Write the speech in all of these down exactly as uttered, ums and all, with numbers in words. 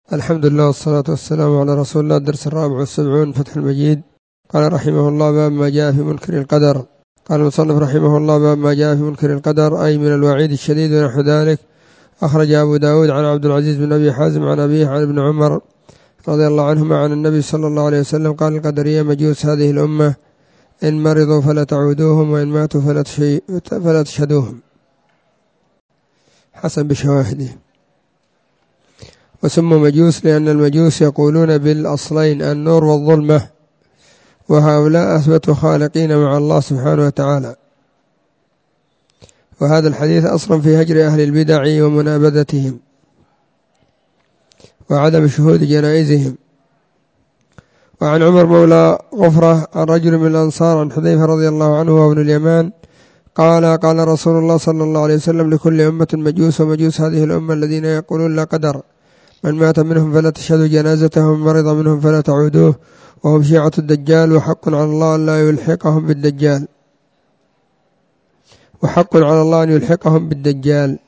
الحمد لله والصلاة والسلام على رسول الله. الدرس الرابع والسبعون، فتح المجيد. قال رحمه الله: باب ما جاء في منكر القدر. قال المصنف رحمه الله: باب ما جاء في منكر القدر، أي من الوعيد الشديد ونحو ذلك. أخرج أبو داود عن عبد العزيز بن أبي حازم عن أبيه عن ابن عمر رضي الله عنهما عن النبي صلى الله عليه وسلم قال: القدرية مجوس هذه الأمة، إن مرضوا فلا تعودوهم، وإن ماتوا فلا تشهدوهم، حسن بشواهده. وسموا مجوس لأن المجوس يقولون بالأصلين النور والظلمة، وهؤلاء أثبتوا خالقين مع الله سبحانه وتعالى. وهذا الحديث أصلا في هجر أهل البدع ومنابذتهم وعدم شهود جنائزهم. وعن عمر مولى غفرة عن رجل من الأنصار عن حذيفة رضي الله عنه وابن اليمان قال: قال رسول الله صلى الله عليه وسلم: لكل أمة مجوس، ومجوس هذه الأمة الذين يقولون لا قدر، من مات منهم فلا تشهدوا جنازته، ومن مرض منهم فلا تعودوه، وهم شيعة الدجال، وحق على الله أن لا يلحقهم بالدجال وحق على الله أن يلحقهم بالدجال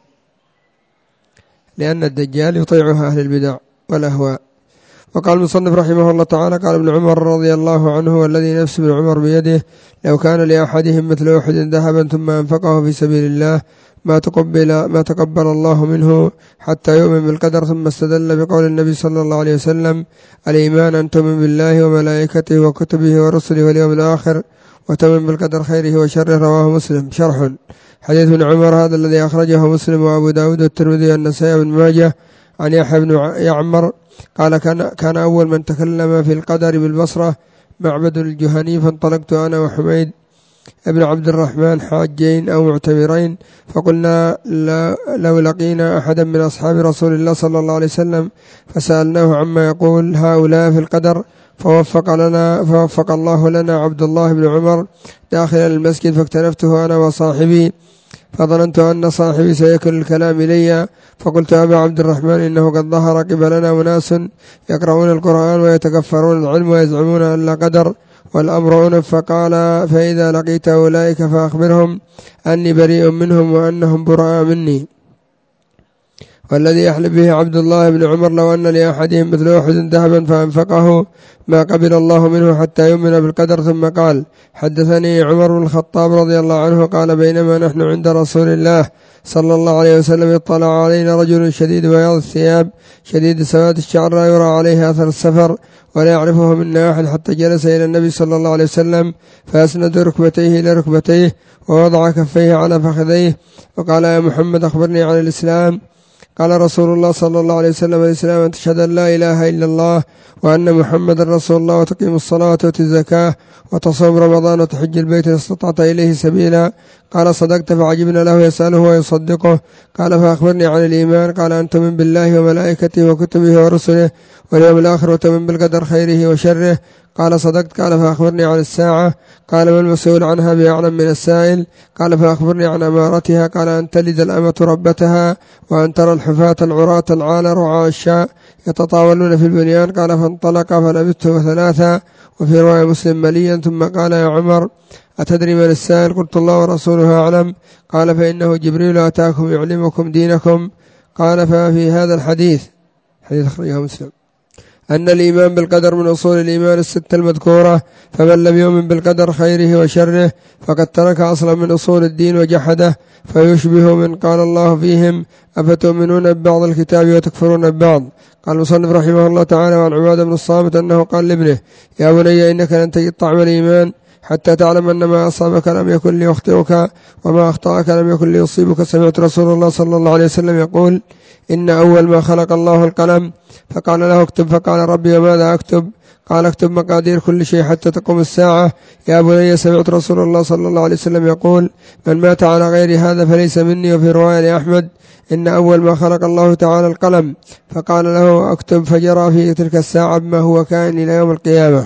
لأن الدجال يطيعها أهل البدع والأهواء. وقال المصنف رحمه الله تعالى: قال ابن عمر رضي الله عنه: والذي نفس ابن عمر بيده، لو كان لأحدهم مثل أحد ذهبا ثم أنفقه في سبيل الله ما تقبل ما تقبل الله منه حتى يؤمن بالقدر. ثم استدل بقول النبي صلى الله عليه وسلم: الإيمان أن تؤمن بالله وملائكته وكتبه ورسله واليوم الآخر، وتؤمن بالقدر خيره وشره. رواه مسلم. شرح حديث ابن عمر هذا الذي أخرجه مسلم وأبو داود والترمذي والنسائي وابن ماجه عن يحيى بن يعمر قال: كان كان أول من تكلم في القدر بالبصرة معبد الجهني، فانطلقت أنا وحميد ابن عبد الرحمن حاجين أو معتمرين، فقلنا لو لقينا أحدا من أصحاب رسول الله صلى الله عليه وسلم فسألناه عما يقول هؤلاء في القدر، فوفق لنا فوفق الله لنا عبد الله بن عمر داخل المسجد، فاكتنفته أنا وصاحبي، فظننت أن صاحبي سيكل الكلام إلي، فقلت: أبا عبد الرحمن، إنه قد ظهر قبلنا أناس يقرؤون القرآن ويتكفرون العلم ويزعمون أن لا قدر والأمر أنف. فقال: فإذا لقيت أولئك فأخبرهم أني بريء منهم وأنهم براء مني. والذي يحلف به عبد الله بن عمر لو أن لأحدهم مثل أحد ذهبا فأنفقه ما قبل الله منه حتى يؤمن بالقدر. ثم قال: حدثني عمر بن الخطاب رضي الله عنه قال: بينما نحن عند رسول الله صلى الله عليه وسلم اطلع علينا رجل شديد بياض الثياب شديد سواد الشعر، لا يرى عليه أثر السفر ولا يعرفه منا أحد، حتى جلس إلى النبي صلى الله عليه وسلم فأسند ركبتيه إلى ركبتيه ووضع كفيه على فخذيه وقال: يا محمد، أخبرني عن الإسلام. قال رسول الله صلى الله عليه وسلم: الإسلام أن تشهد أن لا إله إلا الله وأن محمد رسول الله، وتقيم الصلاة وتؤتي الزكاة وتصوم رمضان وتحج البيت إن استطعت إليه سبيلا. قال: صدقت. فعجبنا له يسأله ويصدقه. قال: فأخبرني عن الإيمان. قال: أن تؤمن بالله وملائكته وكتبه ورسله واليوم الآخر، وتؤمن بالقدر خيره وشره. قال: صدقت. قال: فأخبرني عن الساعة. قال: ما المسؤول عنها بأعلم من السائل. قال: فأخبرني عن أمارتها. قال: أن تلد الأمة ربتها، وأن ترى الحفاة العراة العالى رعاء الشاء يتطاولون في البنيان. قال: فانطلق فلبثته ثلاثة، وفي رواية مسلم مليا. ثم قال: يا عمر، أتدري من السائل؟ قلت: الله ورسوله أعلم. قال: فإنه جبريل أتاكم يعلمكم دينكم. قال: ففي هذا الحديث، حديث أخرجه مسلم، أن الإيمان بالقدر من أصول الإيمان الستة المذكورة، فمن لم يؤمن بالقدر خيره وشره فقد ترك أصلا من أصول الدين وجحده، فيشبه من قال الله فيهم: أفتؤمنون ببعض الكتاب وتكفرون ببعض. قال المصنف رحمه الله تعالى: وعن عبادة بن الصامت أنه قال لابنه: يا بني، إنك لن تجد طعم الإيمان حتى تعلم أن ما أصابك لم يكن ليخطئك وما أخطأك لم يكن ليصيبك. سمعت رسول الله صلى الله عليه وسلم يقول: إن أول ما خلق الله القلم، فقال له: اكتب. فقال: ربي وماذا أكتب؟ قال: اكتب مقادير كل شيء حتى تقوم الساعة. يا بني، سمعت رسول الله صلى الله عليه وسلم يقول: من مات على غير هذا فليس مني. وفي رواية لأحمد: إن أول ما خلق الله تعالى القلم، فقال له: اكتب. فجرى في تلك الساعة بما هو كائن إلى يوم القيامة.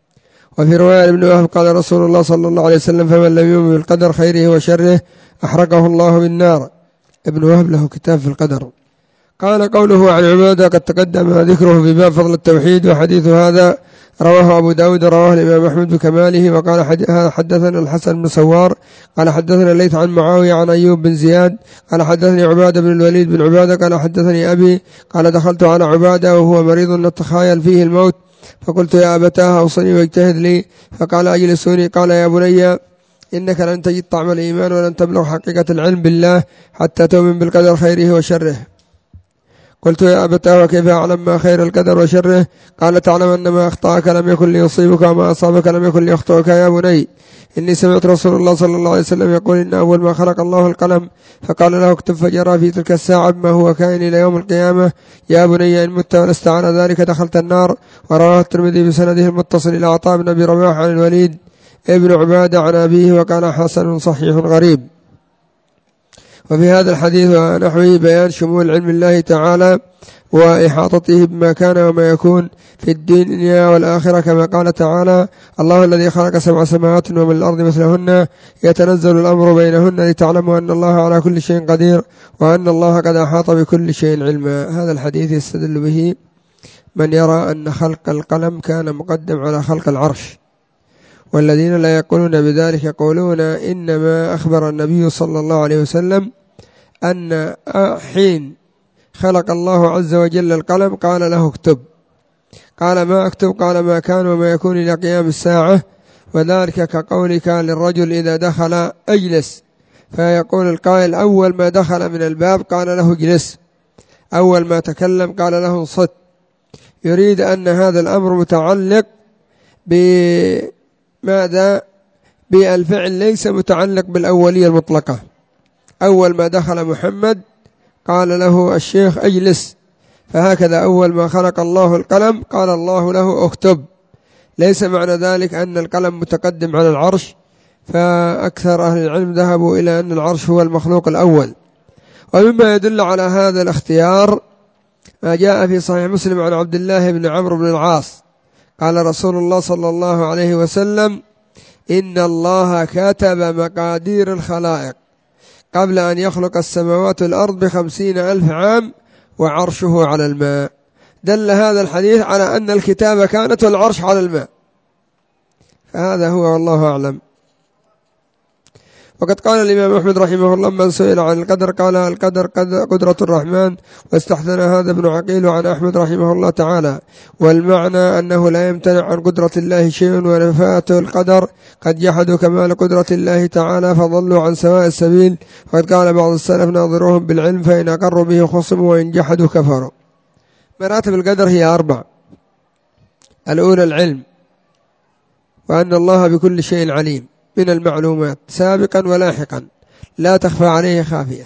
وفي رواية ابن وهب قال رسول الله صلى الله عليه وسلم: فمن لم يؤمن بالقدر خيره وشره أحرقه الله بالنار. ابن وهب له كتاب في القدر. قال قوله عن عبادة قد تقدم ذكره في باب فضل التوحيد، وحديث هذا رواه أبو داود رواه الإمام أحمد بكماله. وقال حدثنا الحسن بن سوار قال حدثنا الليث عن معاوية عن أيوب بن زياد قال حدثني عبادة بن الوليد بن عبادة قال حدثني أبي قال دخلت على عبادة وهو مريض نتخايل فيه الموت، فقلت يا أبتاه أوصني واجتهد لي، فقال أجلسوني. قال يا بني إنك لن تجد طعم الإيمان ولن تبلغ حقيقة العلم بالله حتى تؤمن بالقدر خيره وشره. قلت يا أبتاه وكيف أعلم ما خير القدر وشره؟ قال تعلم أن ما أخطأك لم يكن ليصيبك وما أصابك لم يكن ليخطئك. يا بني إني سمعت رسول الله صلى الله عليه وسلم يقول إن أول ما خلق الله القلم فقال له اكتب، فجرى في تلك الساعة بما هو كائن إلى يوم القيامة. يا بني إن مت ولست على ذلك دخلت النار. ورواه الترمذي بسنده المتصل إلى عطاء بن أبي رباح عن الوليد ابن عبادة عن أبيه وكان حسن صحيح غريب. وفي هذا الحديث ونحوه بيان شمول علم الله تعالى وإحاطته بما كان وما يكون في الدنيا والآخرة، كما قال تعالى الله الذي خلق سبع سماوات ومن الأرض مثلهن يتنزل الأمر بينهن لتعلموا أن الله على كل شيء قدير وأن الله قد أحاط بكل شيء علما. هذا الحديث يستدل به من يرى أن خلق القلم كان مقدم على خلق العرش، والذين لا يقولون بذلك يقولون إنما أخبر النبي صلى الله عليه وسلم أن حين خلق الله عز وجل القلم قال له اكتب. قال ما اكتب؟ قال ما كان وما يكون إلى قيام الساعة، وذلك كقولك للرجل إذا دخل اجلس، فيقول القائل أول ما دخل من الباب قال له اجلس، أول ما تكلم قال له انصت. يريد أن هذا الأمر متعلق بماذا؟ بالفعل، ليس متعلق بالأولية المطلقة. أول ما دخل محمد قال له الشيخ اجلس، فهكذا أول ما خلق الله القلم قال الله له اكتب. ليس معنى ذلك أن القلم متقدم على العرش، فأكثر أهل العلم ذهبوا إلى أن العرش هو المخلوق الأول. ومما يدل على هذا الاختيار ما جاء في صحيح مسلم عن عبد الله بن عمرو بن العاص قال رسول الله صلى الله عليه وسلم إن الله كتب مقادير الخلائق قبل أن يخلق السماوات والأرض بخمسين ألف عام وعرشه على الماء. دل هذا الحديث على أن الكتابة كانت والعرش على الماء، فهذا هو والله أعلم. وقد قال الإمام أحمد رحمه الله من سئل عن القدر قال القدر قدرة الرحمن، واستحسن هذا ابن عقيل عن أحمد رحمه الله تعالى، والمعنى أنه لا يمتنع عن قدرة الله شيء، ونفاته القدر قد جحدوا كمال قدرة الله تعالى فضلوا عن سواء السبيل. وقد قال بعض السلف ناظروهم بالعلم فإن أقروا به خصموا وإن جحدوا كفروا. مراتب القدر هي أربع: الأولى العلم، وأن الله بكل شيء عليم من المعلومات سابقا ولاحقا لا تخفى عليه خافية،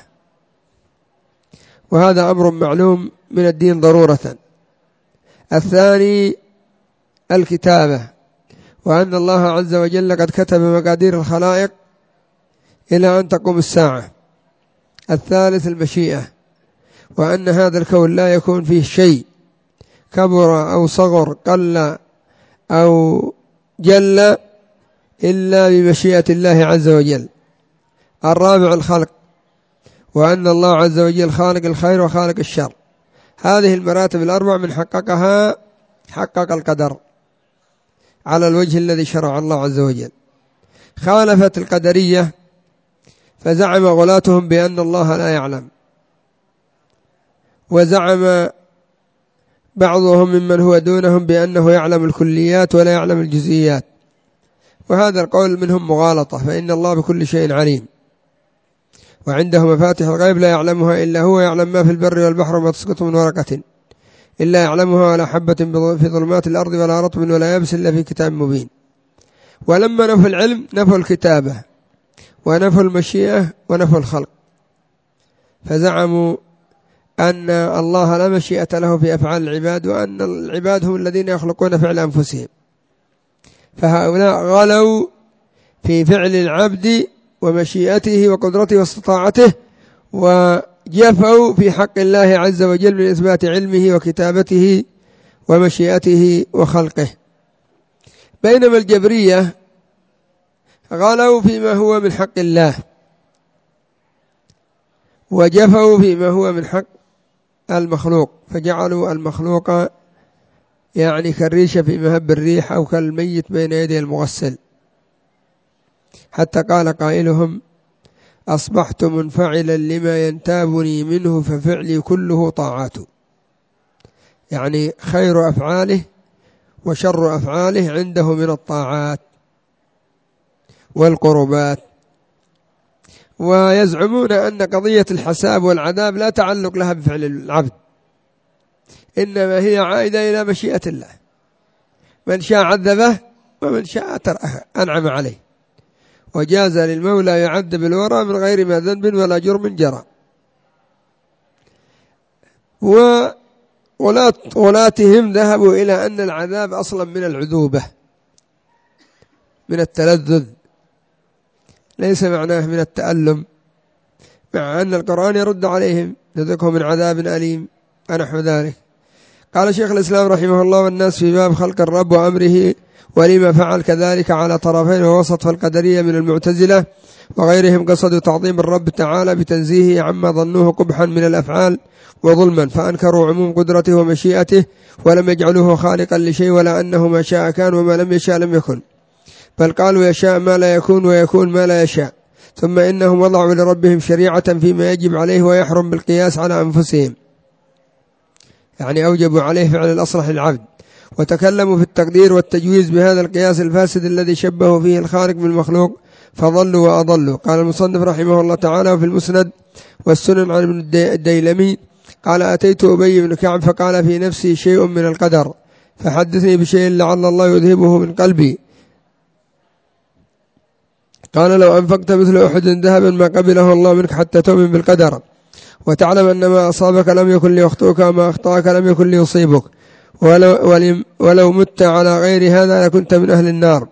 وهذا أمر معلوم من الدين ضرورة. الثاني الكتابة، وأن الله عز وجل قد كتب مقادير الخلائق إلى أن تقوم الساعة. الثالث المشيئة، وأن هذا الكون لا يكون فيه شيء كبر أو صغر قل أو جل إلا بمشيئة الله عز وجل. الرابع الخلق، وأن الله عز وجل خالق الخير وخالق الشر. هذه المراتب الأربع من حققها حقق القدر على الوجه الذي شرع الله عز وجل. خالفت القدرية فزعم غلاتهم بأن الله لا يعلم، وزعم بعضهم ممن هو دونهم بأنه يعلم الكليات ولا يعلم الجزئيات، وهذا القول منهم مغالطة، فإن الله بكل شيء عليم، وعنده مفاتيح الغيب لا يعلمها إلا هو، يعلم ما في البر والبحر وما تسقط من ورقة إلا يعلمها ولا حبة في ظلمات الأرض ولا رطب ولا يابس إلا في كتاب مبين. ولما نفوا العلم نفوا الكتابة ونفوا المشيئة ونفوا الخلق، فزعموا أن الله لا مشيئة له في أفعال العباد، وأن العباد هم الذين يخلقون فعل أنفسهم. فهؤلاء غلوا في فعل العبد ومشيئته وقدرته واستطاعته، وجفوا في حق الله عز وجل من إثبات علمه وكتابته ومشيئته وخلقه. بينما الجبرية غلوا فيما هو من حق الله وجفوا فيما هو من حق المخلوق، فجعلوا المخلوق يعني كالريشة في مهب الريح أو كالميت بين يدي المغسل، حتى قال قائلهم: أصبحت منفعلا لما ينتابني منه ففعلي كله طاعات. يعني خير أفعاله وشر أفعاله عنده من الطاعات والقربات. ويزعمون أن قضية الحساب والعذاب لا تعلق لها بفعل العبد، إنما هي عائدة إلى مشيئة الله، من شاء عذبه ومن شاء أنعم عليه، وجاز للمولى يعذب الورى من غير ما ذنب ولا جرم جرى. وولاتهم ذهبوا إلى أن العذاب أصلا من العذوبة، من التلذذ، ليس معناه من التألم، مع أن القرآن يرد عليهم: نذقهم من عذاب أليم ونحو ذلك. قال شيخ الإسلام رحمه الله: والناس في باب خلق الرب وأمره ولما فعل كذلك على طرفين ووسط، فالقدرية من المعتزلة وغيرهم قصدوا تعظيم الرب تعالى بتنزيهه عما ظنوه قبحا من الأفعال وظلما، فأنكروا عموم قدرته ومشيئته ولم يجعلوه خالقا لشيء، ولا أنه ما شاء كان وما لم يشاء لم يكن، بل قالوا يشاء ما لا يكون ويكون ما لا يشاء. ثم إنهم وضعوا لربهم شريعة فيما يجب عليه ويحرم بالقياس على أنفسهم، يعني أوجبوا عليه فعل الأصلح للعبد، وتكلموا في التقدير والتجويز بهذا القياس الفاسد الذي شبهوا فيه الخالق بالمخلوق فضلوا وأضلوا. قال المصنف رحمه الله تعالى في المسند والسنن عن ابن الديلمي قال: أتيت أبي بن كعب فقال في نفسي شيء من القدر فحدثني بشيء لعل الله يذهبه من قلبي. قال: لو أنفقت مثل أحد ذهبا ما قبله الله منك حتى تؤمن بالقدر وتعلم أن ما أصابك لم يكن ليخطئك وما أخطأك لم يكن ليصيبك، ولو, ولو مت على غير هذا لكنت من أهل النار.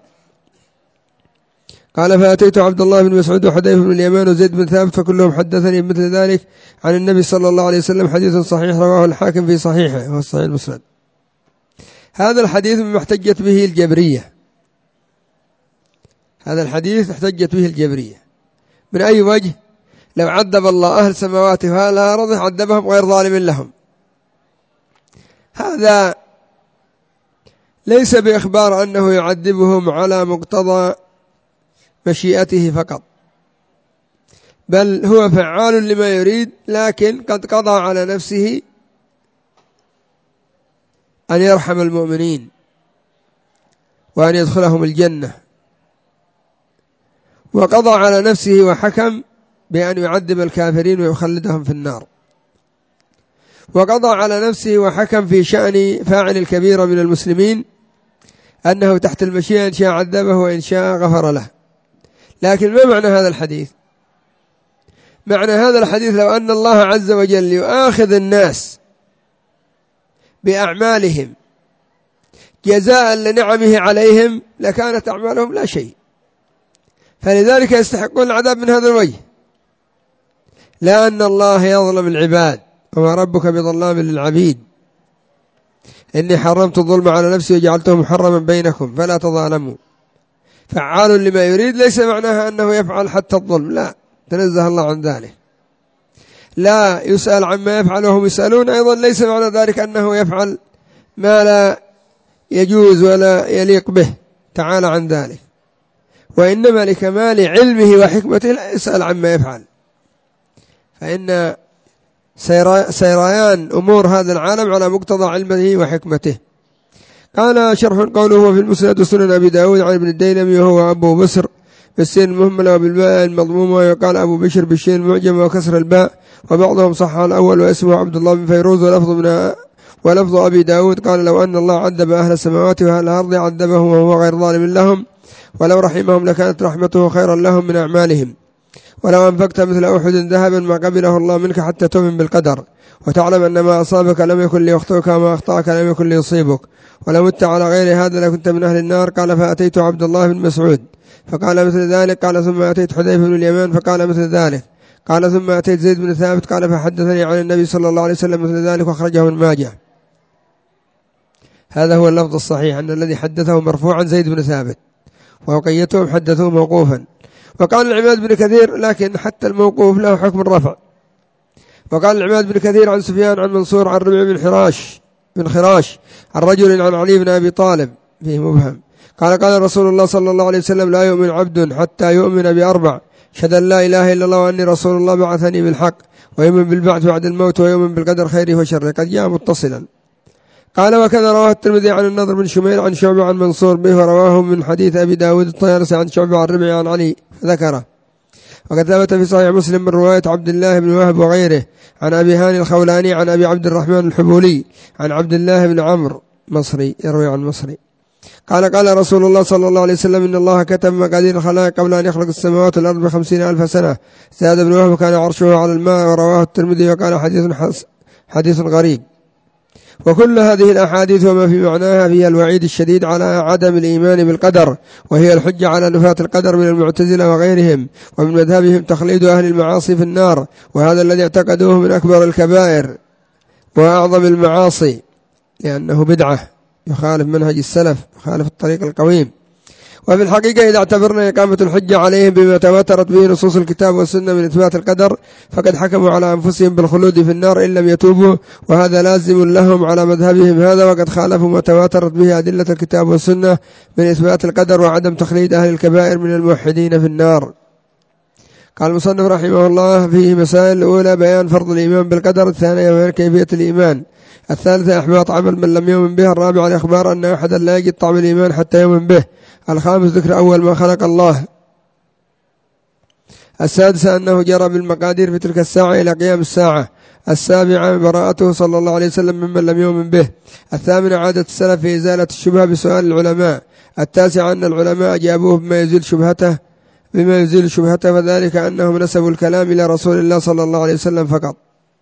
قال: فأتيت عبد الله بن مسعود وحذيفة بن اليمان وزيد بن ثابت فكلهم حدثني بمثل ذلك عن النبي صلى الله عليه وسلم، حديث صحيح رواه الحاكم في صحيحه وهو الصحيح المسند. هذا الحديث مما احتجت به الجبرية، هذا الحديث احتجت به الجبرية من أي وجه؟ لو عذب الله أهل سماواته وأهل الأرض عذبهم غير ظالم لهم. هذا ليس بإخبار أنه يعذبهم على مقتضى مشيئته فقط، بل هو فعال لما يريد، لكن قد قضى على نفسه أن يرحم المؤمنين وأن يدخلهم الجنة، وقضى على نفسه وحكم بأن يعذب الكافرين ويخلدهم في النار، وقضى على نفسه وحكم في شأن فاعل الكبيرة من المسلمين أنه تحت المشيئة، إن شاء عذبه وإن شاء غفر له. لكن ما معنى هذا الحديث؟ معنى هذا الحديث لو أن الله عز وجل يؤاخذ الناس بأعمالهم جزاء لنعمه عليهم لكانت أعمالهم لا شيء، فلذلك يستحقون العذاب من هذا الوجه، لا أن الله يظلم العباد وما ربك بظلام للعبيد، إني حرمت الظلم على نفسي وجعلته محرما بينكم فلا تظالموا. فعال لما يريد ليس معناها أنه يفعل حتى الظلم، لا، تنزه الله عن ذلك. لا يسأل عما يفعل وهم يسألون، أيضا ليس معنى ذلك أنه يفعل ما لا يجوز ولا يليق به تعالى عن ذلك، وإنما لكمال علمه وحكمته لا يسأل عما يفعل، فإن سيريان أمور هذا العالم على مقتضى علمه وحكمته. قال شرح قوله هو في المسند وسنن أبي داود عن ابن الديلمي وهو أبو بصر بالسين المهملة وبالباء المضمومة، ويقال أبو بشر بالشين المعجمة وكسر الباء، وبعضهم صح الأول واسمه عبد الله بن فيروز ولفظ من ولفظ أبي داود قال: لو أن الله عذب أهل السماوات وأهل الأرض عذبهم وهو غير ظالم لهم، ولو رحمهم لكانت رحمته خيرا لهم من أعمالهم. ولو أنفقت مثل أحد ذهبا ما قبله الله منك حتى تؤمن بالقدر وتعلم أن ما أصابك لم يكن ليخطئك وما أخطأك لم يكن ليصيبك، ولو مت على غير هذا لكنت من أهل النار. قال: فأتيت عبد الله بن مسعود فقال مثل ذلك. قال: ثم أتيت حذيفة بن اليمان فقال مثل ذلك. قال: ثم أتيت زيد بن ثابت قال: فحدثني عن النبي صلى الله عليه وسلم مثل ذلك، وأخرجه ابن ماجه. هذا هو اللفظ الصحيح، أن الذي حدثه مرفوعا زيد بن ثابت، وبقيتهم حدثوه موقوفا. وقال العماد بن كثير: لكن حتى الموقوف له حكم الرفع، وقال العماد بن كثير عن سفيان عن منصور عن ربيع بن حراش بن خراش عن رجل عن علي بن أبي طالب فيه مبهم قال قال رسول الله صلى الله عليه وسلم لا يؤمن عبد حتى يؤمن بأربع: شهد أن لا إله إلا الله وأني رسول الله بعثني بالحق، ويؤمن بالبعث بعد الموت، ويؤمن بالقدر خيره وشره. قد جاء متصلا. قال وكذا رواه الترمذي عن النضر بن شميل عن شعبة عن منصور به، ورواه من حديث أبي داود الطيالسي عن شعبة عن ربيع عن علي فذكره. وقد ثبت في صحيح مسلم من رواية عبد الله بن وهب وغيره عن أبي هاني الخولاني عن أبي عبد الرحمن الحبولي عن عبد الله بن عمرو مصري يروي عن مصري قال قال رسول الله صلى الله عليه وسلم إن الله كتب مقادير الخلائق قبل أن يخلق السماوات والأرض بخمسين ألف سنة. زاد بن وهب كان عرشه على الماء، ورواه الترمذي وقال حديث حديث غريب. وكل هذه الأحاديث وما في معناها فيها الوعيد الشديد على عدم الإيمان بالقدر، وهي الحجة على نفاة القدر من المعتزلة وغيرهم، ومن مذهبهم تخليد أهل المعاصي في النار، وهذا الذي اعتقدوه من أكبر الكبائر وأعظم المعاصي، لأنه بدعة يخالف منهج السلف، يخالف الطريق القويم. وفي الحقيقة إذا اعتبرنا إقامة الحجة عليهم بما تواترت به نصوص الكتاب والسنة من إثبات القدر، فقد حكموا على أنفسهم بالخلود في النار إن لم يتوبوا، وهذا لازم لهم على مذهبهم هذا، وقد خالفوا ما تواترت به أدلة الكتاب والسنة من إثبات القدر وعدم تخليد أهل الكبائر من الموحدين في النار. قال المصنف رحمه الله فيه مسائل: الأولى بيان فرض الإيمان بالقدر، الثانية بيان كيفية الإيمان، الثالثة إحباط عمل من لم يؤمن به، الرابعة الإخبار أن أحدا لا يجد طعم الإيمان حتى يؤمن به، الخامس ذكر أول ما خلق الله، السادسة أنه جرى بالمقادير في تلك الساعة إلى قيام الساعة، السابعة براءته صلى الله عليه وسلم ممن لم يؤمن به، الثامنة عادة السلف في إزالة الشبهة بسؤال العلماء، التاسعة أن العلماء أجابوه بما يزيل شبهته بما يزيل شبهته فذلك أنهم نسبوا الكلام إلى رسول الله صلى الله عليه وسلم فقط.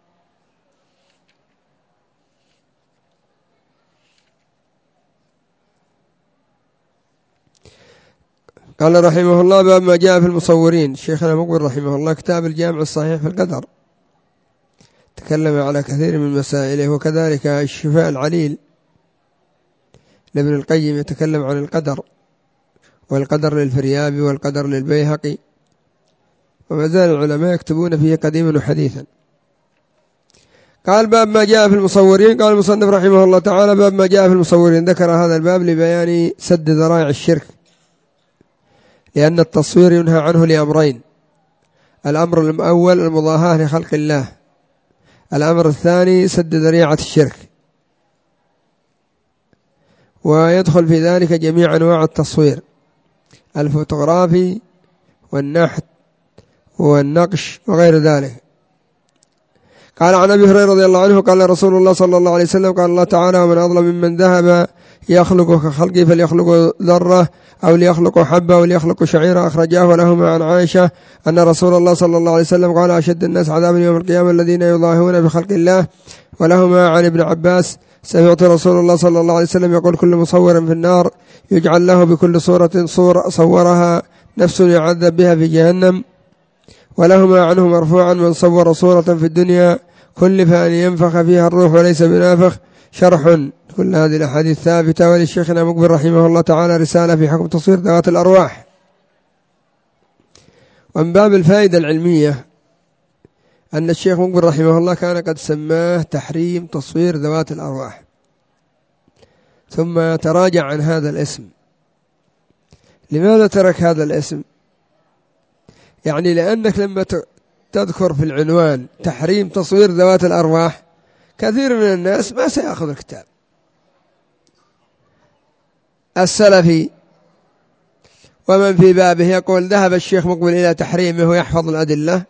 قال رحمه الله: باب ما جاء في المصورين. شيخنا مقبل رحمه الله كتاب الجامع الصحيح في القدر تكلم على كثير من مسائله، وكذلك الشفاء العليل لابن القيم يتكلم عن القدر، والقدر للفريابي والقدر للبيهقي، وما زال العلماء يكتبون فيه قديما وحديثا. قال: باب ما جاء في المصورين. قال المصنف رحمه الله تعالى: باب ما جاء في المصورين. ذكر هذا الباب لبيان سد ذرائع الشرك، لأن التصوير ينهى عنه لأمرين: الأمر الأول المضاهاة لخلق الله، الأمر الثاني سد ذريعة الشرك، ويدخل في ذلك جميع أنواع التصوير: الفوتوغرافي والنحت والنقش وغير ذلك. قال عن أبي هريرة رضي الله عنه قال رسول الله صلى الله عليه وسلم: قال الله تعالى: ومن أظلم ممن ذهب يخلق كخلقي فليخلق ذرة أو ليخلق حبة أو ليخلق شعيرة. أخرجاه ولهما عن عائشة أن رسول الله صلى الله عليه وسلم قال: أشد الناس عذابا يوم القيامة الذين يضاهون بخلق الله. ولهما عن ابن عباس: سمعت رسول الله صلى الله عليه وسلم يقول: كل مصور في النار يجعل له بكل صورة صور صورها نفس يعذب بها في جهنم. ولهما عنه مرفوعا: من صور صورة في الدنيا كلف أن ينفخ فيها الروح وليس بنافخ. شرح كل هذه الأحاديث ثابتة. وللشيخنا مقبل رحمه الله تعالى رسالة في حكم تصوير ذوات الأرواح. ومن باب الفائدة العلمية أن الشيخ مقبل رحمه الله كان قد سماه تحريم تصوير ذوات الأرواح، ثم تراجع عن هذا الاسم. لماذا ترك هذا الاسم؟ يعني لأنك لما تذكر في العنوان تحريم تصوير ذوات الأرواح كثير من الناس ما سيأخذ الكتاب. السلفي ومن في بابه يقول ذهب الشيخ مقبل إلى تحريمه ويحفظ الأدلة،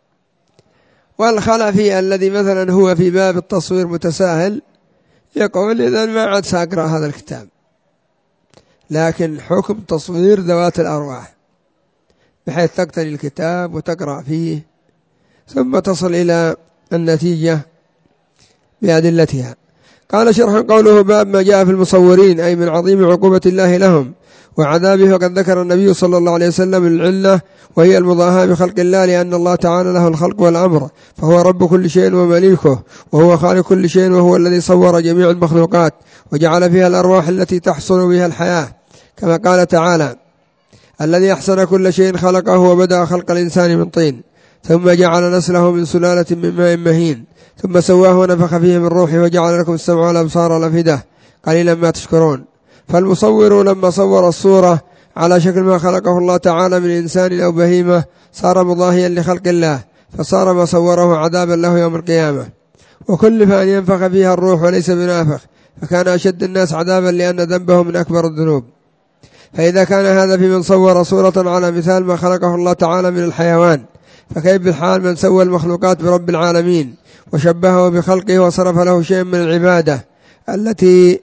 والخلفي الذي مثلا هو في باب التصوير متساهل يقول إذن ما عاد سأقرأ هذا الكتاب. لكن حكم تصوير ذوات الأرواح بحيث تقتني الكتاب وتقرأ فيه ثم تصل إلى النتيجة بأدلتها. قال شرح قوله: باب ما جاء في المصورين، أي من عظيم عقوبة الله لهم وعذابه. وقد ذكر النبي صلى الله عليه وسلم العلة وهي المضاهاة بخلق الله، لأن الله تعالى له الخلق والأمر، فهو رب كل شيء ومليكه، وهو خالق كل شيء، وهو الذي صور جميع المخلوقات وجعل فيها الأرواح التي تحصل بها الحياة، كما قال تعالى: الذي أحسن كل شيء خلقه وبدأ خلق الإنسان من طين. ثم جعل نسله من سلالة من ماء مهين ثم سواه ونفخ فيه من روحه وجعل لكم السمع والأبصار والأفئدة قليلا ما تشكرون. فالمصور لما صور الصورة على شكل ما خلقه الله تعالى من إنسان أو بهيمة صار مضاهيا لخلق الله، فصار ما صوره عذابا له يوم القيامة. وكلف أن ينفخ فيها الروح وليس بنافخ، فكان أشد الناس عذابا لأن ذنبه من أكبر الذنوب. فإذا كان هذا في من صور صورة على مثال ما خلقه الله تعالى من الحيوان، فكيف بالحال من سوى المخلوقات برب العالمين وشبهه بخلقه وصرف له شيء من العبادة التي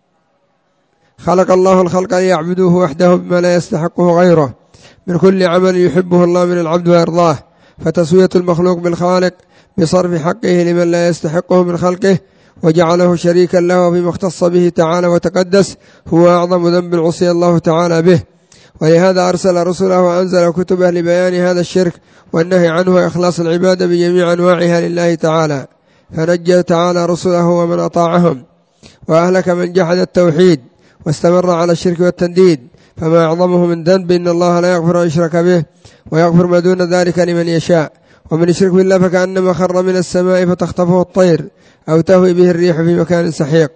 خلق الله الخلق ليعبدوه وحده بما لا يستحقه غيره من كل عمل يحبه الله من العبد ويرضاه. فتسوية المخلوق بالخالق بصرف حقه لمن لا يستحقه من خلقه وجعله شريكا له فيما اختص به تعالى وتقدس هو أعظم ذنب عصي الله تعالى به. ولهذا أرسل رسله وأنزل كتبه لبيان هذا الشرك والنهي عنه وإخلاص العبادة بجميع أنواعها لله تعالى، فنجى تعالى رسله ومن أطاعهم وأهلك من جحد التوحيد واستمر على الشرك والتنديد. فما أعظمه من ذنب إن الله لا يغفر أن يشرك به ويغفر ما دون ذلك لمن يشاء. ومن يشرك بالله فكأنما خر من السماء فتخطفه الطير أو تهوي به الريح في مكان سحيق.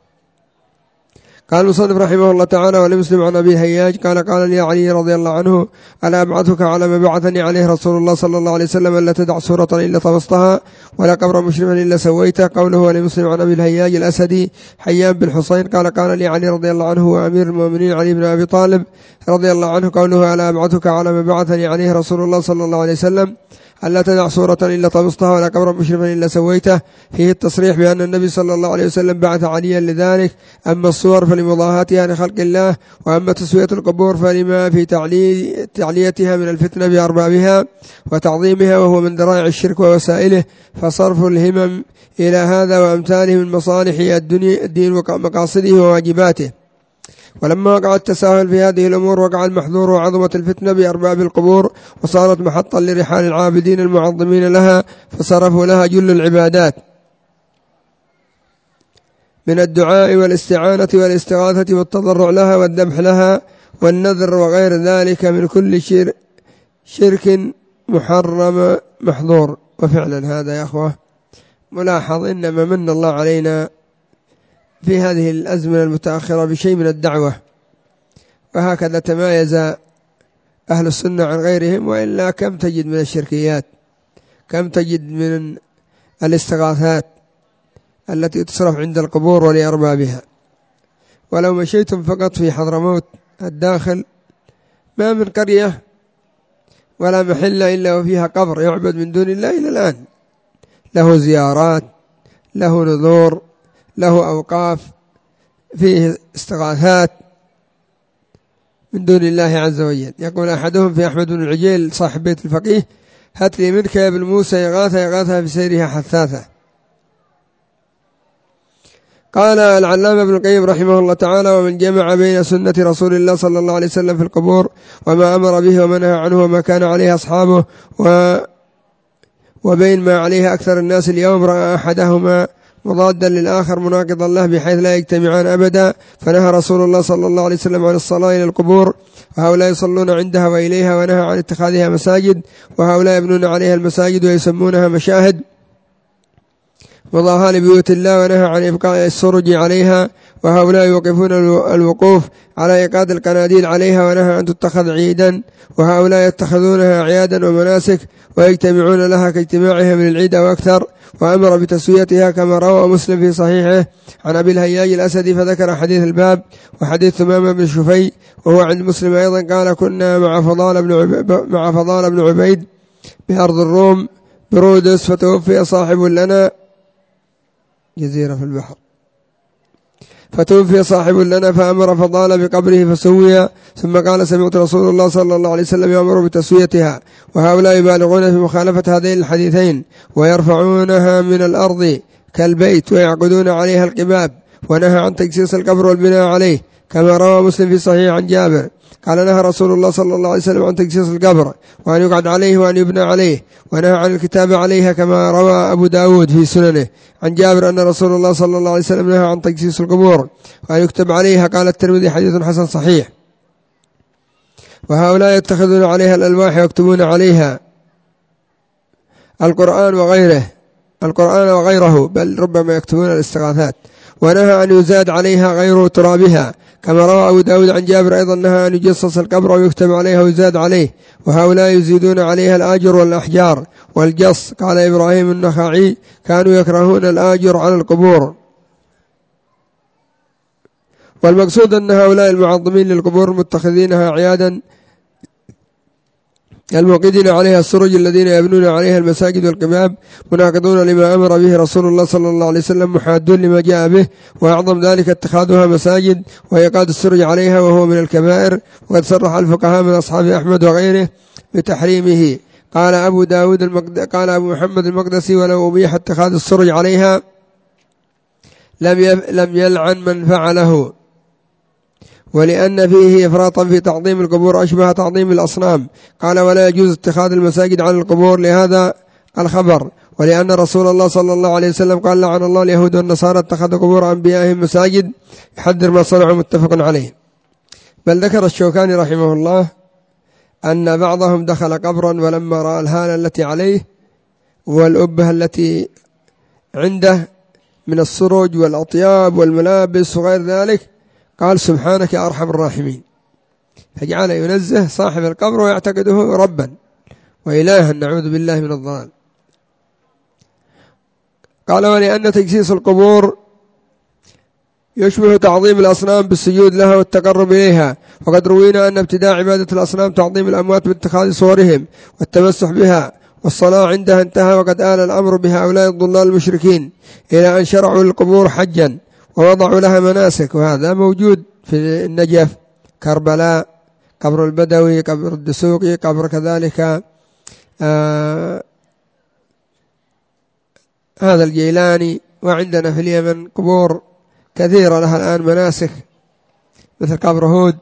قال المصنف رحمه الله تعالى: ولمسلم عن أبي هياج قال قال لي علي رضي الله عنه: ألا أبعثك على ما بعثني عليه رسول الله صلى الله عليه وسلم ألا تدع سورة إلا طمستها ولا قبر مشرفا إلا سويته. قوله ولمسلم عن أبي الهياج الأسدي حيان بن حسين قال قال لي علي رضي الله عنه وأمير المؤمنين علي بن أبي طالب رضي الله عنه قوله ألا أبعثك على ما بعثني عليه رسول الله صلى الله عليه وسلم ألا تدع سورة إلا طمستها ولا قبر مشرفا إلا سويته، فيه التصريح بأن النبي صلى الله عليه وسلم بعث عليا لذلك. أما الصور فلمضاهاتها لخلق الله، وأما تسوية القبور فلما في تعلي تعليتها من الفتنة بأربابها وتعظيمها وهو من ذرائع الشرك ووسائله، فصرف الهمم إلى هذا وأمثاله من مصالح الدين ومقاصده وواجباته. ولما وقع التساهل في هذه الأمور وقع المحذور وعظمت الفتنة بأرباب القبور وصارت محطا لرحال العابدين المعظمين لها، فصرفوا لها جل العبادات من الدعاء والاستعانة والاستغاثة والتضرع لها والذبح لها والنذر وغير ذلك من كل شر شرك محرم محظور. وفعلا هذا يا أخوة ملاحظ إنما من الله علينا في هذه الأزمنة المتأخرة بشيء من الدعوة، وهكذا تمايز أهل السنة عن غيرهم. وإلا كم تجد من الشركيات، كم تجد من الاستغاثات التي تصرف عند القبور ولأربابها. ولو مشيتم فقط في حضرموت الداخل ما من قرية ولا محل إلا وفيها قبر يعبد من دون الله إلى الآن، له زيارات، له نذور، له أوقاف، فيه استغاثات من دون الله عز وجل. يقول أحدهم في أحمد بن العجيل صاحب بيت الفقيه: هات لي منك يا ابن موسى يغاثة يغاثة في سيرها حثاثة. قال العلامة ابن القيم رحمه الله تعالى: ومن جمع بين سنة رسول الله صلى الله عليه وسلم في القبور وما أمر به ومنهى عنه وما كان عليه أصحابه و وبين ما عليه أكثر الناس اليوم، رأى أحدهما مضادا للآخر مناقضا له بحيث لا يجتمعان أبدا، فنهى رسول الله صلى الله عليه وسلم عن الصلاة إلى القبور، وهؤلاء يصلون عندها وإليها، ونهى عن اتخاذها مساجد، وهؤلاء يبنون عليها المساجد ويسمونها مشاهد وضاها لبيوت الله، ونهى عن إبقاء السرج عليها، وهؤلاء يوقفون الوقوف على إيقاد القناديل عليها، ونهى أن تتخذ عيدا، وهؤلاء يتخذونها أعيادا ومناسك ويجتمعون لها كاجتماعها من العيد أو أكثر، وأمر بتسويتها كما روى مسلم في صحيحه عن أبي الهياج الأسدي فذكر حديث الباب وحديث ثمامة بن شفي، وهو عند مسلم أيضا قال: كنا مع فضال بن عبيد, مع فضال بن عبيد بأرض الروم برودس، فتوفي صاحب لنا جزيرة في البحر فتوفي صاحب لنا فأمر فضال بقبره فسوي، ثم قال: سمعت رسول الله صلى الله عليه وسلم يأمر بتسويتها، وهؤلاء يبالغون في مخالفة هذين الحديثين ويرفعونها من الأرض كالبيت ويعقدون عليها القباب، ونهى عن تجسيس القبر والبناء عليه كما روى مسلم في صحيح عن جابر قال: نهى رسول الله صلى الله عليه وسلم عن تجسيس القبر وأن يقعد عليه وأن يبنى عليه، ونهى عن الكتابة عليها كما روى أبو داود في سننه عن جابر أن رسول الله صلى الله عليه وسلم نهى عن تجسيس القبور وأن يكتب عليها. قال الترمذي: حديث حسن صحيح. وهؤلاء يتخذون عليها الألواح ويكتبون عليها القرآن وغيره القرآن وغيره بل ربما يكتبون الاستغاثات. ونهى أن يزاد عليها غير ترابها، كما روى أبو داود عن جابر أيضا نهى أن يجصص القبر ويكتب عليها ويزاد عليه، وهؤلاء يزيدون عليها الآجر والأحجار والجص. قال إبراهيم النخعي كانوا يكرهون الآجر على القبور. والمقصود أن هؤلاء المعظمين للقبور متخذينها عيادا الموقدين عليها السرج الذين يبنون عليها المساجد والقباب مناقضون لما أمر به رسول الله صلى الله عليه وسلم محادون لما جاء به، وأعظم ذلك اتخاذها مساجد وإيقاد السرج عليها وهو من الكبائر. وقد صرح الفقهاء من أصحاب أحمد وغيره بتحريمه. قال أبو داود المقد... قال أبو محمد المقدسي ولو أبيح اتخاذ السرج عليها لم, يف... لم يلعن من فعله، ولأن فيه إفراطا في تعظيم القبور أشبه تعظيم الأصنام. قال ولا يجوز اتخاذ المساجد على القبور لهذا الخبر، ولأن رسول الله صلى الله عليه وسلم قال لعن الله اليهود والنصارى اتخذوا قبور أنبيائهم مساجد، يحذر ما صنعوا متفق عليه. بل ذكر الشوكاني رحمه الله أن بعضهم دخل قبرا ولما رأى الهالة التي عليه والأبهة التي عنده من السروج والأطياب والملابس وغير ذلك قال سبحانك يا أرحم الراحمين، فجعل ينزه صاحب القبر ويعتقده ربا وإلها، نعوذ بالله من الضلال. قال ولأن تجسيس القبور يشبه تعظيم الأصنام بالسجود لها والتقرب إليها، وقد روينا أن ابتداء عبادة الأصنام تعظيم الأموات باتخاذ صورهم والتمسح بها والصلاة عندها انتهى، وقد آل الأمر بهؤلاء الضلال المشركين إلى أن شرعوا للقبور حجا ووضعوا لها مناسك، وهذا موجود في النجف، كربلاء، قبر البدوي، قبر الدسوقي، قبر كذلك آه هذا الجيلاني، وعندنا في اليمن قبور كثيرة لها الآن مناسك مثل قبر هود،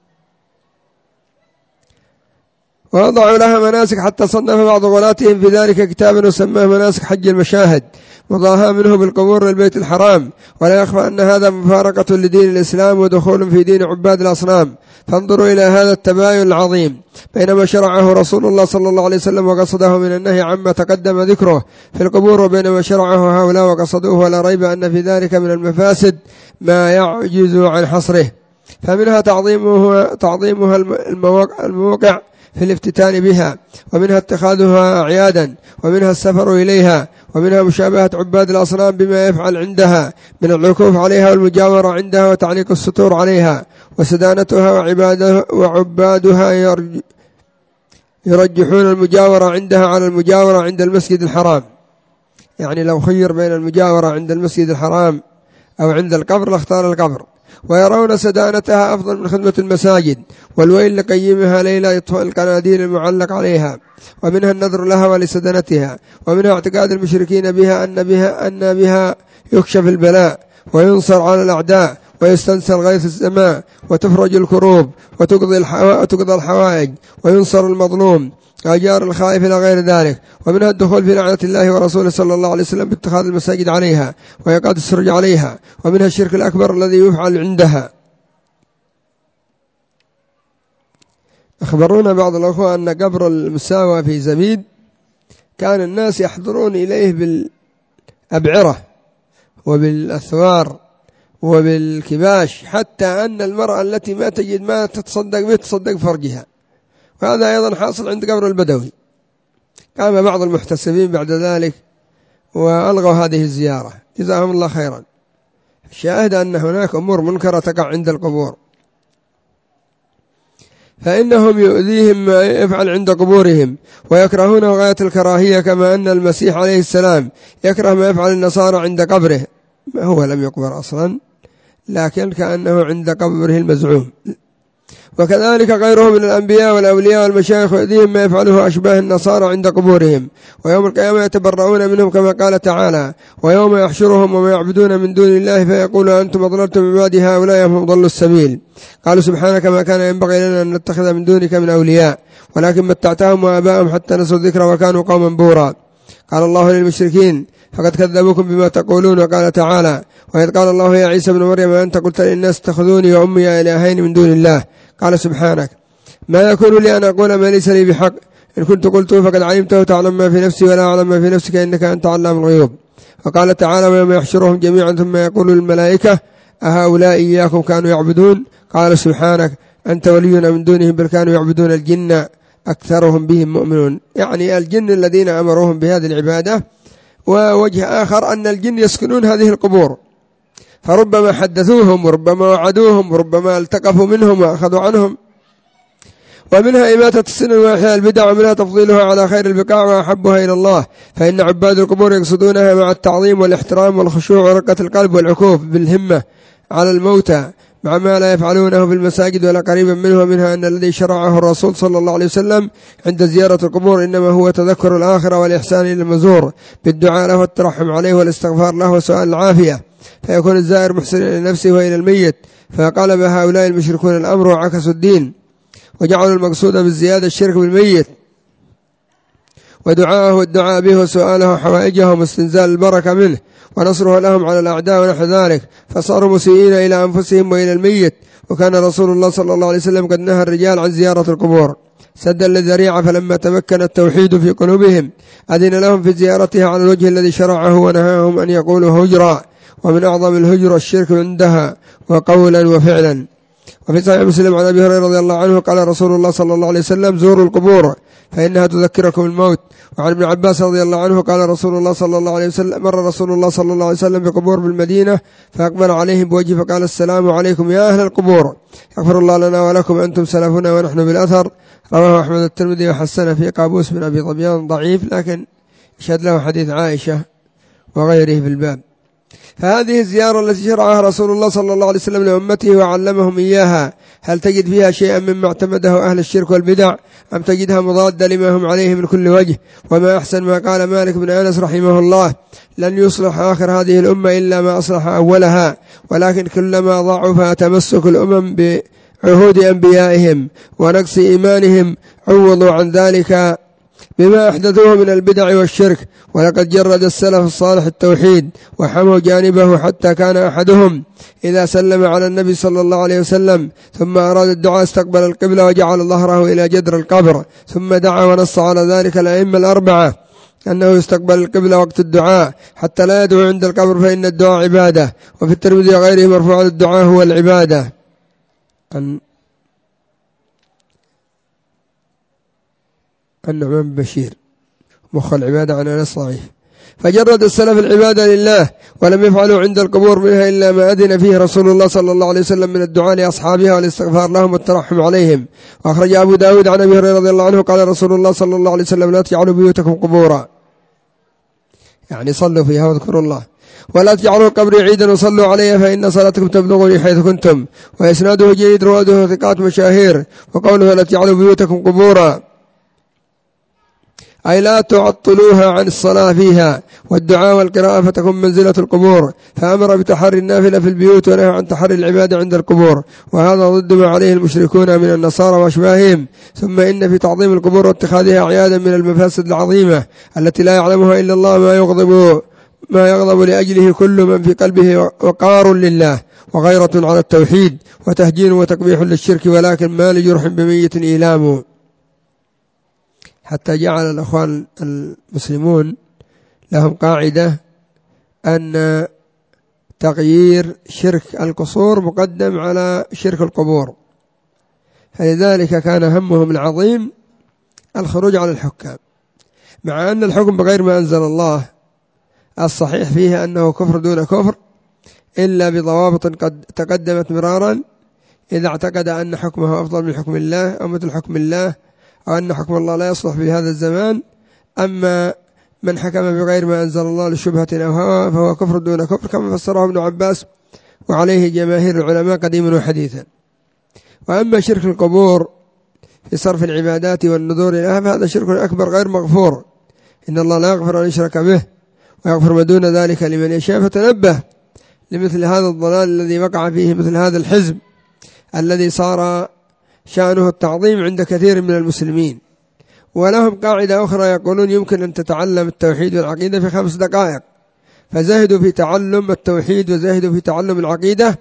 ووضعوا لها مناسك حتى صنف بعض غلاتهم في ذلك كتابا وسماه مناسك حج المشاهد، وضاها منه بالقبور للبيت الحرام. ولا يخفى أن هذا مفارقة لدين الإسلام ودخول في دين عباد الأصنام. فانظروا إلى هذا التباين العظيم بينما شرعه رسول الله صلى الله عليه وسلم وقصده من النهي عما تقدم ذكره في القبور، وبينما شرعه هؤلاء وقصدوه، ولا ريب أن في ذلك من المفاسد ما يعجز عن حصره. فمنها تعظيمها, تعظيمها الموقع في الافتتان بها، ومنها اتخاذها أعيادا، ومنها السفر إليها، ومنها مشابهة عباد الأصنام بما يفعل عندها من العكوف عليها والمجاورة عندها وتعليق الستور عليها، وسدانتها وعبادها يرجحون المجاورة عندها على المجاورة عند المسجد الحرام. يعني لو خير بين المجاورة عند المسجد الحرام أو عند القبر لاختار القبر، ويرون سدانتها أفضل من خدمة المساجد، والويل لقيمها ليلة يطفئ القناديل المعلق عليها. ومنها النذر لها ولسدنتها، ومنها اعتقاد المشركين بها أن بها, أن بها يكشف البلاء وينصر على الأعداء ويستنسل غيث السماء وتفرج الكروب وتقضي الحوائج وينصر المظلوم وأجار الخائف إلى غير ذلك. ومنها الدخول في لعنة الله ورسوله صلى الله عليه وسلم باتخاذ المساجد عليها وإيقاد السرج عليها. ومنها الشرك الأكبر الذي يفعل عندها. أخبرونا بعض الأخوة أن قبر المساوى في زبيد كان الناس يحضرون إليه بالأبعرة وبالأثوار وبالكباش، حتى أن المرأة التي ما تجد ما تتصدق به تصدق فرجها. وهذا أيضا حاصل عند قبر البدوي. قام بعض المحتسبين بعد ذلك وألغوا هذه الزيارة، جزاهم الله خيرا. الشاهد أن هناك أمور منكرة تقع عند القبور، فإنهم يؤذيهم ما يفعل عند قبورهم ويكرهون غاية الكراهية، كما أن المسيح عليه السلام يكره ما يفعل النصارى عند قبره، ما هو لم يقبر أصلا لكن كأنه عند قبره المزعوم. وكذلك غيرهم من الأنبياء والأولياء والمشايخ يؤذيهم ما يفعله أشباه النصارى عند قبورهم، ويوم القيامة يتبرؤون منهم كما قال تعالى: ويوم يحشرهم وما يعبدون من دون الله فيقول أنتم أضللتم عبادي هؤلاء هم ضلوا السبيل. قالوا سبحانك ما كان ينبغي لنا أن نتخذ من دونك من أولياء ولكن متعتهم وآباءهم حتى نسوا الذكر وكانوا قوما بورا. قال الله للمشركين: فقد كذبوكم بما تقولون. وقال تعالى: وإذ قال الله يا عيسى ابن مريم أنت قلت للناس اتخذوني وأمي إلهين من دون الله. قال سبحانك: ما يكون لي أن أقول ما ليس لي بحق، إن كنت قلته فقد علمته تعلم ما في نفسي ولا أعلم ما في نفسك إنك أنت علام الغيوب. وقال تعالى ويوم يحشرهم جميعا ثم يقول للملائكة أهؤلاء إياكم كانوا يعبدون قال سبحانك أنت ولينا من دونهم بل كانوا يعبدون الجن أكثرهم بهم مؤمنون. يعني الجن الذين أمروهم بهذه العبادة. ووجه آخر أن الجن يسكنون هذه القبور، فربما حدثوهم وربما وعدوهم وربما التقفوا منهم وأخذوا عنهم. ومنها إماتة السنن وإحياء البدع، ومنها تفضيلها على خير البقاع وأحبها إلى الله، فإن عباد القبور يقصدونها مع التعظيم والاحترام والخشوع ورقة القلب والعكوف بالهمة على الموتى مع ما لا يفعلونه في المساجد ولا قريبا منه. ومنها أن الذي شرعه الرسول صلى الله عليه وسلم عند زيارة القبور إنما هو تذكر الآخرة والإحسان إلى المزور بالدعاء له والترحم عليه والاستغفار له وسؤال العافية، فيكون الزائر محسنا إلى نفسه وإلى الميت. فقلب هؤلاء المشركون الأمر وعكسوا الدين وجعلوا المقصود بالزيادة الشرك بالميت ودعاءه والدعاء به وسؤاله حوائجهم واستنزال البركة منه ونصره لهم على الأعداء ونحو ذلك، فصاروا مسيئين إلى أنفسهم وإلى الميت. وكان رسول الله صلى الله عليه وسلم قد نهى الرجال عن زيارة القبور سدا للذريعة، فلما تمكن التوحيد في قلوبهم أذن لهم في زيارتها على الوجه الذي شرعه ونهاهم أن يقولوا هجرا، ومن أعظم الهجر الشرك عندها وقولا وفعلا. وفي صحيح مسلم عن أبي هريرة رضي الله عنه قال رسول الله صلى الله عليه وسلم زوروا القبور فإنها تذكركم الموت. وعن ابن عباس رضي الله عنه قال رسول الله صلى الله عليه وسلم مر رسول الله صلى الله عليه وسلم بقبور بالمدينة فأقبل عليهم بوجهه فقال السلام عليكم يا أهل القبور، يغفر الله لنا ولكم أنتم سلفنا ونحن بالأثر. رواه أحمد الترمذي وحسنه في قابوس بن أبي ظبيان ضعيف لكن يشهد له حديث عائشة وغيره في الباب. فهذه الزيارة التي شرعها رسول الله صلى الله عليه وسلم لأمته وعلمهم إياها هل تجد فيها شيئا مما اعتمده أهل الشرك والبدع أم تجدها مضادة لما هم عليه من كل وجه؟ وما أحسن ما قال مالك بن أنس رحمه الله لن يصلح آخر هذه الأمة إلا ما أصلح أولها، ولكن كلما ضعف تمسك الأمم بعهود أنبيائهم ونقص إيمانهم عوضوا عن ذلك بما أحدثوه من البدع والشرك. ولقد جرد السلف الصالح التوحيد وحموا جانبه حتى كان أحدهم إذا سلم على النبي صلى الله عليه وسلم ثم أراد الدعاء استقبل القبلة وجعل ظهره إلى جدر القبر، ثم دعا ونص على ذلك الأئمة الأربعة أنه يستقبل القبلة وقت الدعاء حتى لا يدعو عند القبر فإن الدعاء عبادة. وفي الترمذي وغيره مرفوع الدعاء هو العبادة. عن النعمان بن بشير مخ العبادة عن أنس ضعيف. فجرد السلف العبادة لله ولم يفعلوا عند القبور منها إلا ما أذن فيه رسول الله صلى الله عليه وسلم من الدعاء لأصحابها والاستغفار لهم والترحم عليهم. وأخرج أبو داود عن أبي هريرة رضي الله عنه قال رسول الله صلى الله عليه وسلم لا تجعلوا بيوتكم قبورا، يعني صلوا فيها واذكروا الله، ولا تجعلوا قبري عيدا وصلوا عليها فإن صلاتكم تبلغني حيث كنتم. وإسناده جيد رواده ثقات مشاهير. وقوله لا تجعلوا بيوتكم قبورا أي لا تعطلوها عن الصلاة فيها والدعاء والقراءة فتكون منزلة القبور، فأمر بتحري النافلة في البيوت ونهى عن تحري العبادة عند القبور، وهذا ضد ما عليه المشركون من النصارى وأشباههم. ثم إن في تعظيم القبور واتخاذها أعيادا من المفاسد العظيمة التي لا يعلمها إلا الله ما يغضب ما يغضب لأجله كل من في قلبه وقار لله وغيرة على التوحيد وتهجين وتقبيح للشرك، ولكن ما لجرح بميت إيلام. حتى جعل الأخوان المسلمون لهم قاعدة أن تغيير شرك القصور مقدم على شرك القبور، فلذلك كان همهم العظيم الخروج على الحكام، مع أن الحكم بغير ما أنزل الله الصحيح فيه أنه كفر دون كفر إلا بضوابط قد تقدمت مرارا، إذا اعتقد أن حكمه أفضل من حكم الله أو مثل حكم الله أو أن حكم الله لا يصلح في هذا الزمان. أما من حكم بغير ما أنزل الله لشبهة أو هوى فهو كفر دون كفر كما فسره ابن عباس وعليه جماهير العلماء قديما وحديثا. وأما شرك القبور في صرف العبادات والنذور لها فهذا شرك أكبر غير مغفور، إن الله لا يغفر أن يشرك به ويغفر ما دون ذلك لمن يشاء. فتنبه لمثل هذا الضلال الذي وقع فيه مثل هذا الحزب الذي صار شأنه التعظيم عند كثير من المسلمين. ولهم قاعدة أخرى يقولون يمكن أن تتعلم التوحيد والعقيدة في خمس دقائق، فزهدوا في تعلم التوحيد وزهدوا في تعلم العقيدة،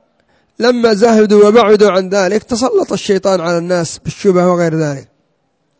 ولما زهدوا وبعدوا عن ذلك تسلط الشيطان على الناس بالشبه وغير ذلك.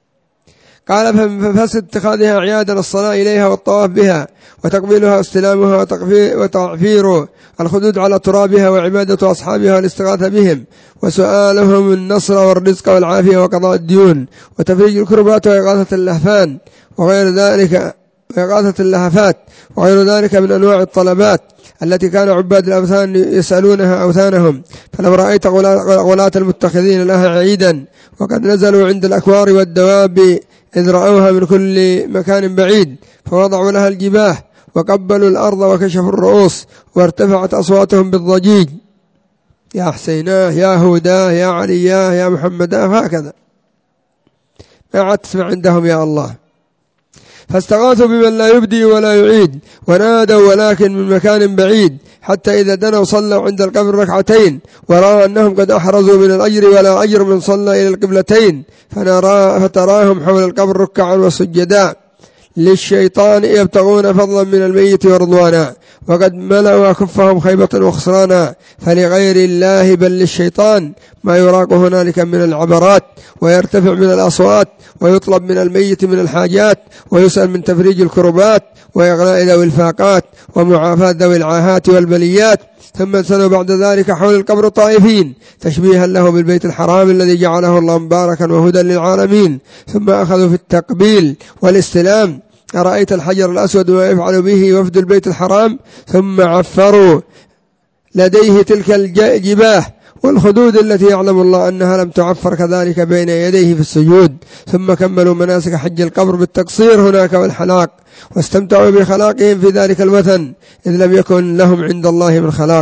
قال ففسد اتخاذها عيادا الصلاة إليها والطواف بها وتقبيلها واستلامها وتعفير الخدود على ترابها وعبادة أصحابها والاستغاثة بهم وسؤالهم النصر والرزق والعافية وقضاء الديون وتفريج الكربات وإغاثة اللهفان وغير ذلك وإغاثة اللهفات وغير ذلك من أنواع الطلبات التي كان عباد الأوثان يسألونها أوثانهم. فلو رأيت غلاة المتخذين لها عيدا وقد نزلوا عند الأكوار والدواب إذ رأوها من كل مكان بعيد فوضعوا لها الجباه وقبلوا الأرض وكشفوا الرؤوس وارتفعت أصواتهم بالضجيج يا حسيناه يا هوداه يا علياه يا محمداه هكذا ما عاد تسمع عندهم يا الله. فاستغاثوا بمن لا يبدي ولا يعيد ونادوا ولكن من مكان بعيد حتى إذا دنوا صلوا عند القبر ركعتين ورأوا أنهم قد أحرزوا من الأجر ولا أجر من صلى إلى القبلتين فتراهم حول القبر ركعا وسجدا للشيطان يبتغون فضلا من الميت ورضوانا وقد ملأوا كفهم خيبة وخسرانا فلغير الله بل للشيطان ما يراق هنالك من العبرات ويرتفع من الأصوات ويطلب من الميت من الحاجات ويسأل من تفريج الكربات وإغناء ذوي الفاقات ومعافاة ذوي العاهات والبليات. ثم انسلوا بعد ذلك حول القبر طائفين تشبيها له بالبيت الحرام الذي جعله الله مباركا وهدى للعالمين. ثم أخذوا في التقبيل والاستلام أرأيت الحجر الأسود ما يفعل به وفد البيت الحرام ثم عفروا لديه تلك الجباه والخدود التي يعلم الله أنها لم تعفر كذلك بين يديه في السجود. ثم كملوا مناسك حج القبر بالتقصير هناك والحلاق واستمتعوا بخلاقهم في ذلك الوثن إذ لم يكن لهم عند الله من خلاق.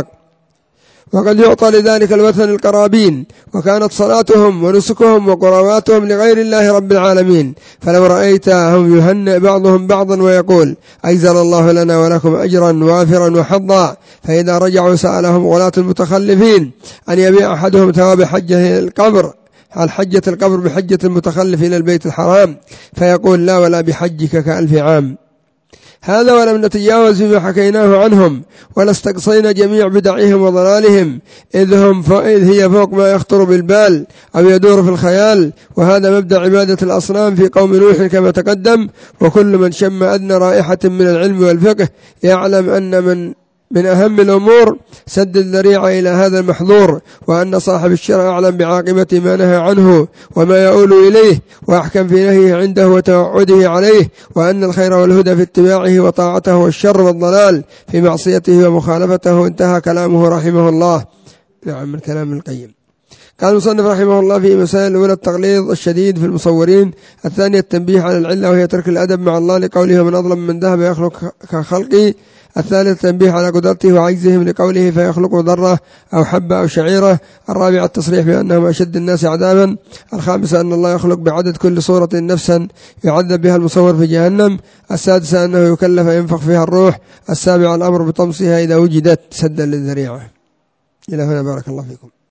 وقد يعطى لذلك الوثن القرابين وكانت صلاتهم ونسكهم وقراباتهم لغير الله رب العالمين. فلو رأيتهم يهنئ بعضهم بعضا ويقول أجزل الله لنا ولكم أجرا وافرا وحظا فإذا رجعوا سألهم غلاة المتخلفين أن يبيع أحدهم ثواب حجه القبر على حجة القبر بحجة المتخلف إلى البيت الحرام فيقول لا ولا بحجك كألف عام. هذا ولم نتجاوز فيما حكيناه عنهم ولا استقصينا جميع بدعهم وضلالهم إذ, هم إذ هي فوق ما يخطر بالبال أو يدور في الخيال. وهذا مبدأ عبادة الأصنام في قوم نوح كما تقدم. وكل من شم أدنى رائحة من العلم والفقه يعلم أن من من أهم الأمور سد الذريعة إلى هذا المحظور وأن صاحب الشرع أعلم بعاقبة ما نهى عنه وما يؤول إليه وأحكم في نهيه عنده وتوعده عليه وأن الخير والهدى في اتباعه وطاعته والشر والضلال في معصيته ومخالفته. انتهى كلامه رحمه الله. نعم من كلام القيم. قال المصنف رحمه الله في مسائل الأولى التغليظ الشديد في المصورين، الثانية التنبيه على العلة وهي ترك الأدب مع الله لقوله من أظلم من ذهب يخلق كخلقي، الثالث التنبيه على قدرته وعجزهم لقوله فيخلق ذرة أو حبة أو شعيرة، الرابع التصريح بأنهم أشد الناس عذابا، الخامس أن الله يخلق بعدد كل صورة نفسا يعذب بها المصور في جهنم، السادس أنه يكلف ينفخ فيها الروح، السابع الأمر بطمسها إذا وجدت سدا للذريعة. إلى هنا بارك الله فيكم.